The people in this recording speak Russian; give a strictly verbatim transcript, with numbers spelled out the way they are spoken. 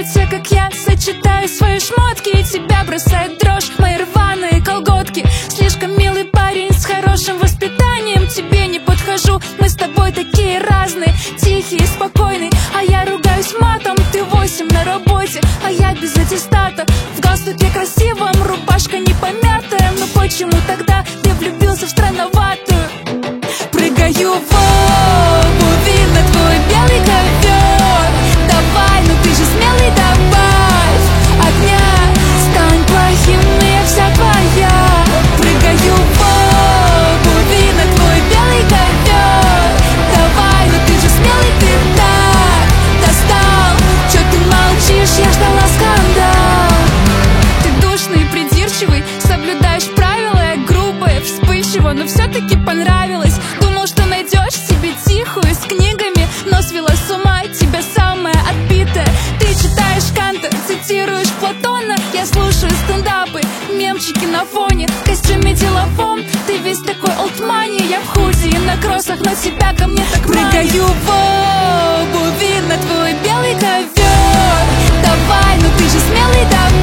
знают все, как я сочетаю свои шмотки, и тебя бросает дрожь мои рваные колготки. Слишком милый парень с хорошим воспитанием, тебе не подхожу. Мы с тобой такие разные, тихий и спокойный. А я ругаюсь матом, ты восемь на работе, а я без аттестата. В галстуке красивом, рубашка не помятая. Но почему тогда я влюбился в странноватую? Прыгаю в обуви на твой белый ковер. Давай, ну ты же смелый, добавь огня. Стань плохим, но я вся твоя. Прыгаю в обуви на твой белый ковер. Давай, ну ты же смелый, ты так достал. Чё ты молчишь, я ждала скандал. Ты душный, придирчивый, соблюдаешь правила. Я грубая, вспыльчива, но все-таки понравилось. Думал, что найдешь себе тихую с книгами, но свела с ума тебя самая отбитая. Ты читаешь Канта, цитируешь Платона. Я слушаю стендапы, мемчики на фоне. В костюме деловом, ты весь такой олдмани. Я в худи и на кроссах, но тебя ко мне так прыгаю в обуви на твой белый ковер. Давай, ну ты же смелый, давай.